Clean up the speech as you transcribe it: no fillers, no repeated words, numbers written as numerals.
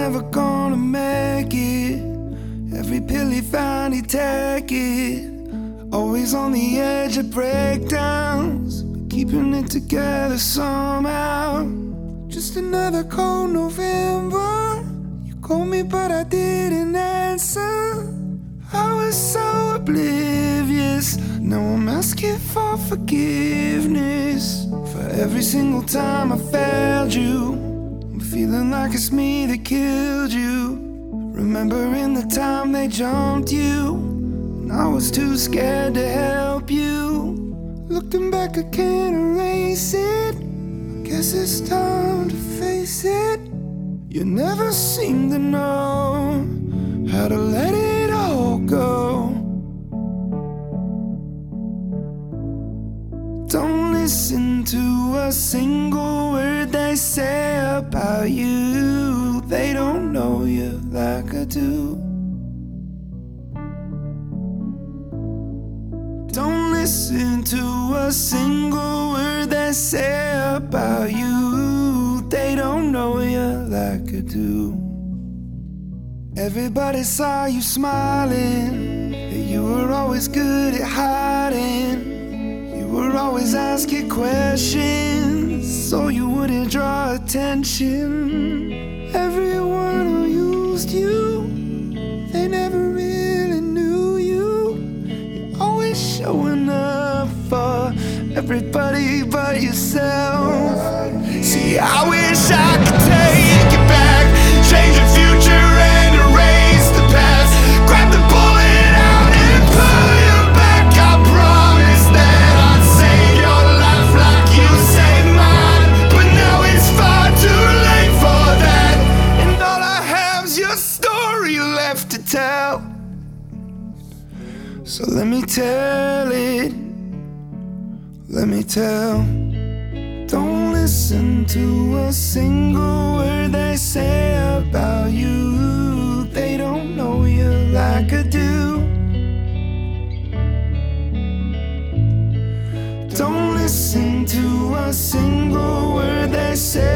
never gonna make it. Every pill he found, he'd take it. Always on the edge of breakdowns, but keeping it together somehow. Just another cold November. You called me but I didn't answer. I was so oblivious. Now I'm asking for forgiveness for every single time I failed you. I'm feeling like it's me that killed you. Remembering the time they jumped you, and I was too scared to help you. Looking back, I can't erase it. I guess it's time to face it. You never seem to know how to let it all go. Don't listen to a single word they say about you. They don't know you like I do. Don't listen to a single word they say about you. They don't know you like I do. Everybody saw you smiling, but you were always good at hiding. You were always asking questions so you wouldn't draw attention. Everyone who used you, they never really knew you. You're always showing up for everybody but yourself. See, I wish I could take you back, change the future and erase the past. Grab the bullet out and pull you back. I promise that I'd save your life like you saved mine, but now it's far too late for that. And all I have's your story left to tell. So let me tell it, let me tell. Don't listen to a single word they say about you. They don't know you like I do. Don't listen to a single word they say